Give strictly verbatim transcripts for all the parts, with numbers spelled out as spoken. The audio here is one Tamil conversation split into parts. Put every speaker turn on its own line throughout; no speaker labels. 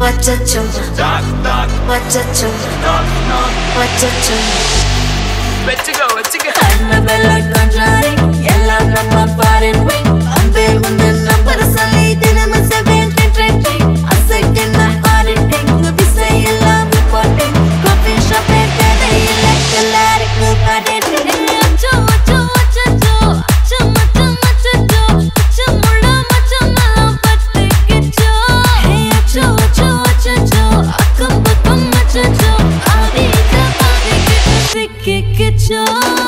Wachacho, knock knock. Wachacho, knock knock. Wachacho. Where to go? Where to go? I'm a bell like conjuring. Yellow number foreign wing. I'm big on the number of solid. I'm a seven trending. A second I'm auditing. The visa yellow reporting. Coffee shop and then I like the lyric move at it. Wachacho, wachacho, wachacho. Wachacho, wachacho, wachacho. Mula macha malam patte kicho. Hey, wachacho, wachacho, wachacho. Akam bakam wachacho. Aadi ka aadi kicho sikki kicho.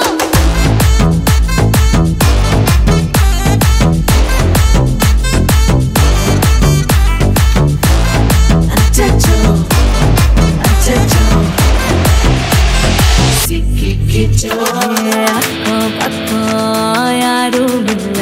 யாரும் இல்ல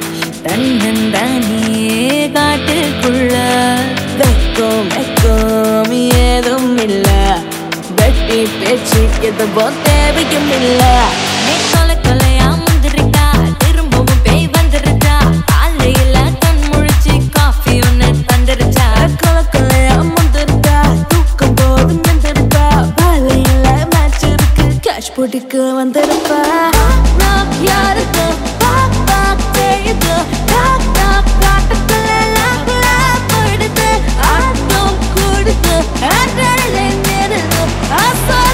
தன்னந்தானே காட்டுக்குள்ள வெக்கம் வெக்கம் ஏதும் இல்ல வெட்டி பேச்சு எதுவோ தேவையும் இல்ல நீ கொலை கொலையா முந்திருக்கா திரும்பவும் பேய் வந்துருச்சா காலையில கண் முழிச்சு காஃபி ஒன்னு தந்துருச்சா கொலை கொலையா முந்திருக்கா தூக்கம் போதும் வந்துருப்பா பாலையில மேட்ச் இருக்கு கேஷ் போட்டுக்கு வந்திருப்பா யாருக்கு பாப்பா தெரியுது டாக் டாக் காட்டுக்குள்ள லாக்ல போயிடுது ஆட்டம் கூடுது ஆட்டலை நேருது ஆசை